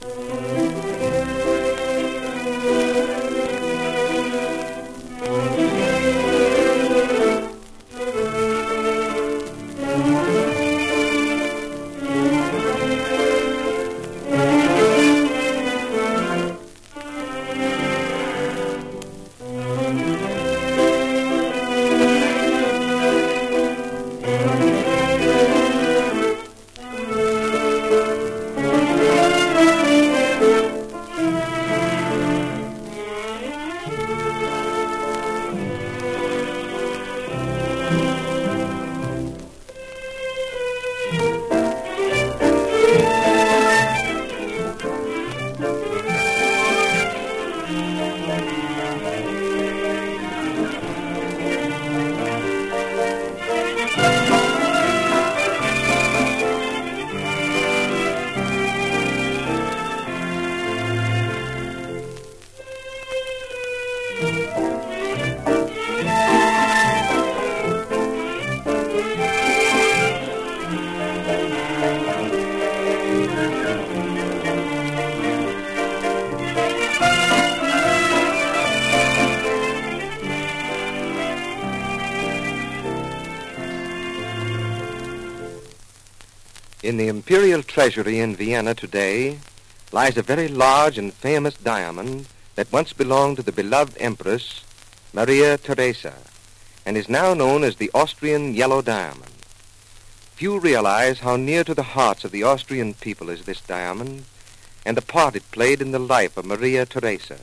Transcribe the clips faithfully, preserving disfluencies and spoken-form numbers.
In the imperial treasury in Vienna today lies a very large and famous diamond that once belonged to the beloved Empress Maria Theresa and is now known as the Austrian Yellow Diamond. Few realize how near to the hearts of the Austrian people is this diamond and the part it played in the life of Maria Theresa.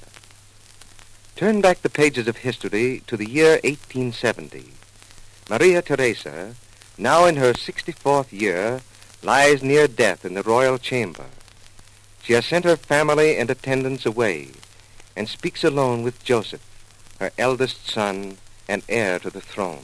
Turn back the pages of history to the year eighteen seventy. Maria Theresa, now in her sixty-fourth year, lies near death in the royal chamber. She has sent her family and attendants away and speaks alone with Joseph, her eldest son and heir to the throne.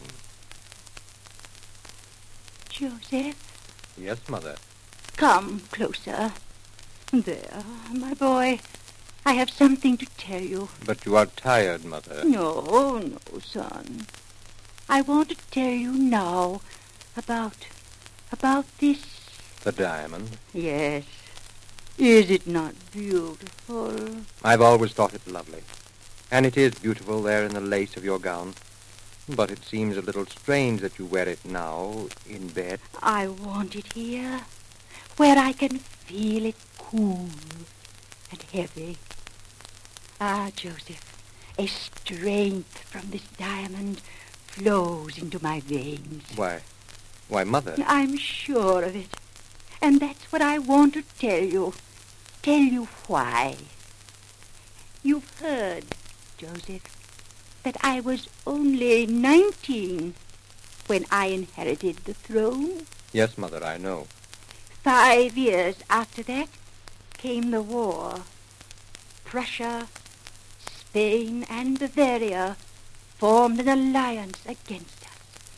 Joseph? Yes, Mother. Come closer. There, my boy. I have something to tell you. But you are tired, Mother. No, no, son. I want to tell you now about, about this. The diamond? Yes. Is it not beautiful? I've always thought it lovely. And it is beautiful there in the lace of your gown. But it seems a little strange that you wear it now, in bed. I want it here, where I can feel it cool and heavy. Ah, Joseph, a strength from this diamond flows into my veins. Why, why, Mother. I'm sure of it. And that's what I want to tell you. Tell you why. You've heard, Joseph, that I was only nineteen when I inherited the throne. Yes, Mother, I know. Five years after that came the war. Prussia, Spain, and Bavaria formed an alliance against us.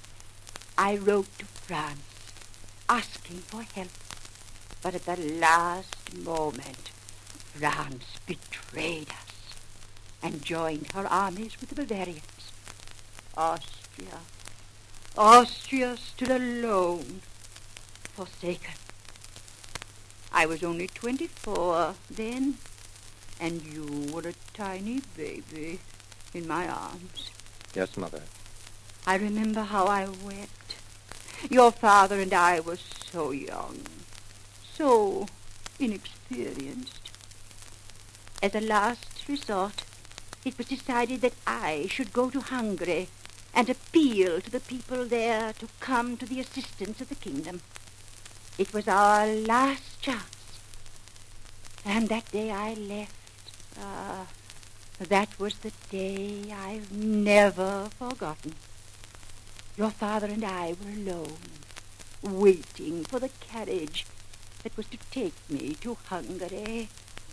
I wrote to France, asking for help. But at the last moment, France betrayed us and joined her armies with the Bavarians. Austria, Austria stood alone, forsaken. I was only twenty-four then, and you were a tiny baby in my arms. Yes, Mother. I remember how I wept. Your father and I were so young, so inexperienced. As a last resort, it was decided that I should go to Hungary and appeal to the people there to come to the assistance of the kingdom. It was our last chance. And that day I left. Ah, that was the day I've never forgotten. Your father and I were alone, waiting for the carriage that was to take me to Hungary.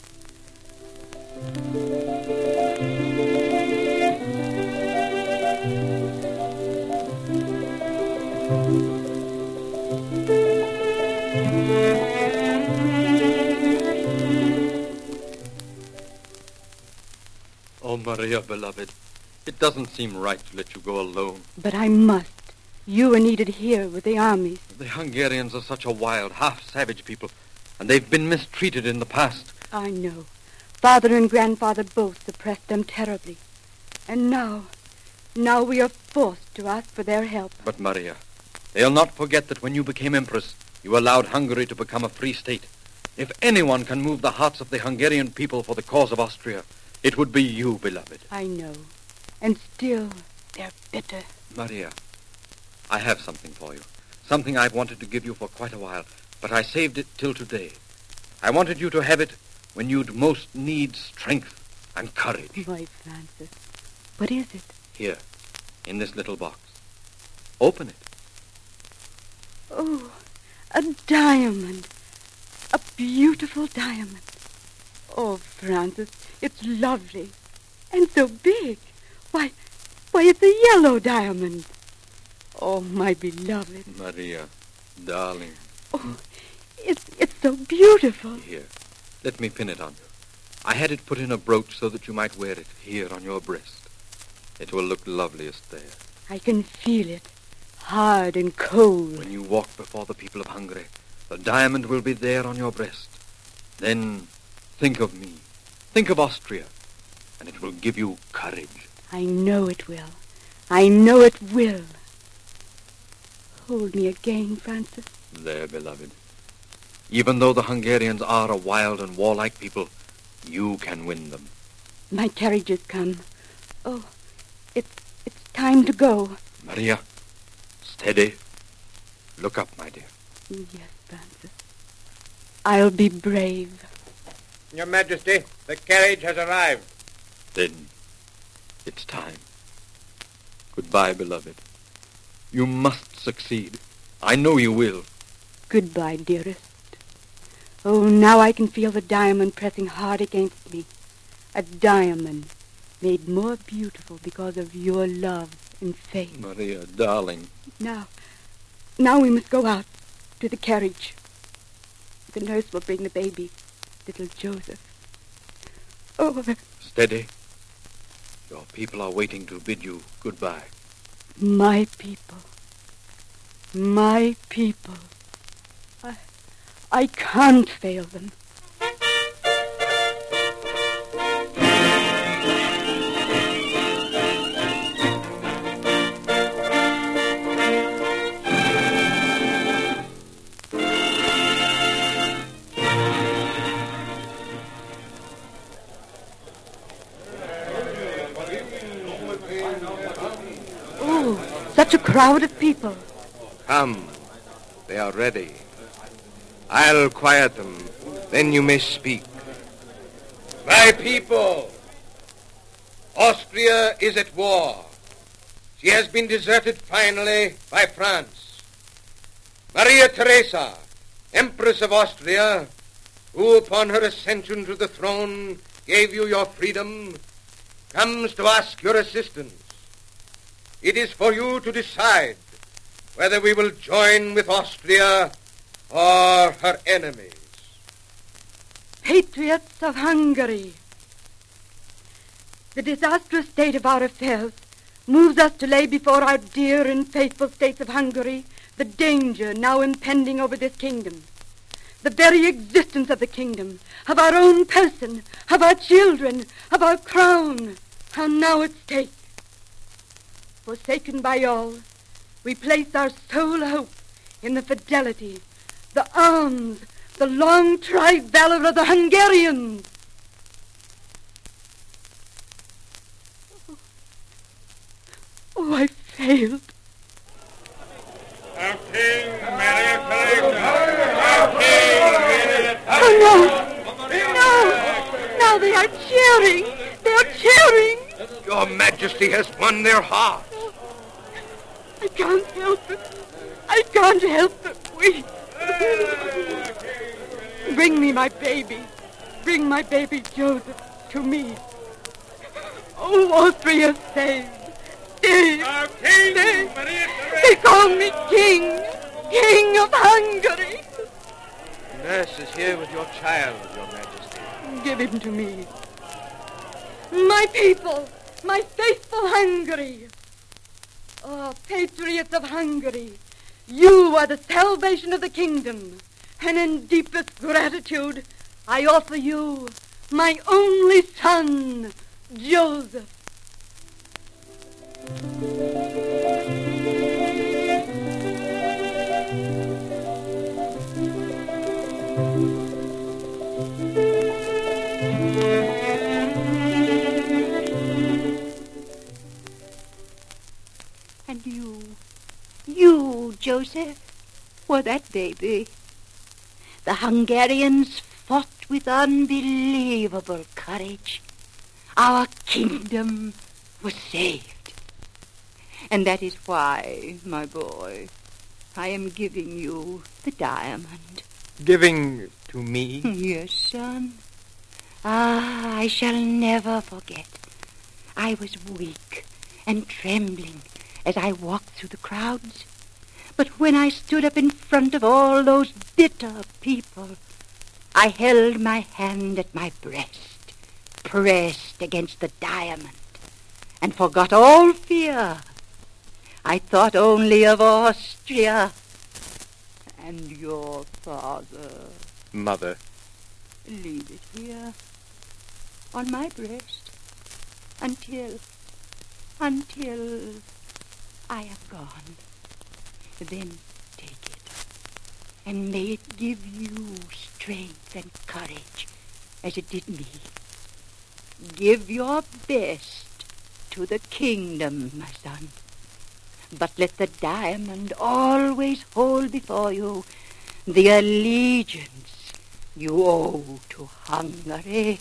Oh, Maria, beloved, it doesn't seem right to let you go alone. But I must. You are needed here with the armies. The Hungarians are such a wild, half-savage people, and they've been mistreated in the past. I know. Father and grandfather both suppressed them terribly. And now, now we are forced to ask for their help. But, Maria, they'll not forget that when you became empress, you allowed Hungary to become a free state. If anyone can move the hearts of the Hungarian people for the cause of Austria, it would be you, beloved. I know. And still, they're bitter. Maria, I have something for you. Something I've wanted to give you for quite a while, but I saved it till today. I wanted you to have it when you'd most need strength and courage. Why, Francis, what is it? Here, in this little box. Open it. Oh, a diamond. A beautiful diamond. Oh, Francis, it's lovely. And so big. Why, why, it's a yellow diamond. Oh, my beloved. Maria, darling. Oh, it's, it's so beautiful. Here, let me pin it on you. I had it put in a brooch so that you might wear it here on your breast. It will look loveliest there. I can feel it, hard and cold. When you walk before the people of Hungary, the diamond will be there on your breast. Then think of me. Think of Austria, and it will give you courage. I know it will. I know it will. Hold me again, Francis. There, beloved. Even though the Hungarians are a wild and warlike people, you can win them. My carriage has come. Oh, it's, it's time to go. Maria, steady. Look up, my dear. Yes, Francis. I'll be brave. Your Majesty, the carriage has arrived. Then it's time. Goodbye, beloved. You must succeed. I know you will. Goodbye, dearest. Oh, now I can feel the diamond pressing hard against me. A diamond made more beautiful because of your love and faith. Maria, darling. Now, now we must go out to the carriage. The nurse will bring the baby, little Joseph. Oh, Steady. Your people are waiting to bid you goodbye. my people. My people. I, I can't fail them. Oh, such a crowd of people. Come. They are ready. I'll quiet them. Then you may speak. My people, Austria is at war. She has been deserted finally by France. Maria Theresa, Empress of Austria, who upon her ascension to the throne gave you your freedom, comes to ask your assistance. It is for you to decide whether we will join with Austria or her enemies. Patriots of Hungary, the disastrous state of our affairs moves us to lay before our dear and faithful states of Hungary the danger now impending over this kingdom. The very existence of the kingdom, of our own person, of our children, of our crown, are now at stake. Forsaken by all, we place our sole hope in the fidelity, the arms, the long-tried valor of the Hungarians. Oh, oh I failed. Our king, Maria Theresa! Our king! Oh, no! No! Now they are cheering! They are cheering! Your Majesty has won their heart. I can't help it. I can't help it. Wait. Bring me my baby. Bring my baby Joseph to me. Oh, Austria saved. Saved. Our king, Saved. Maria They Theresa! call me king. King of Hungary. Nurse is here with your child, Your Majesty. Give him to me. My people, my faithful Hungary. Oh, patriots of Hungary, you are the salvation of the kingdom, and in deepest gratitude, I offer you my only son, Joseph. And you, you, Joseph, were that baby. The Hungarians fought with unbelievable courage. Our kingdom was saved. And that is why, my boy, I am giving you the diamond. Giving to me? Yes, son. Ah, I shall never forget. I was weak and trembling as I walked through the crowds. But when I stood up in front of all those bitter people, I held my hand at my breast, pressed against the diamond, and forgot all fear. I thought only of Austria and your father. Mother. Leave it here, on my breast, until, until I am gone. Then take it, and may it give you strength and courage as it did me. Give your best to the kingdom, my son, but let the diamond always hold before you the allegiance you owe to Hungary.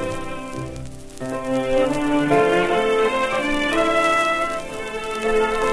Thank you.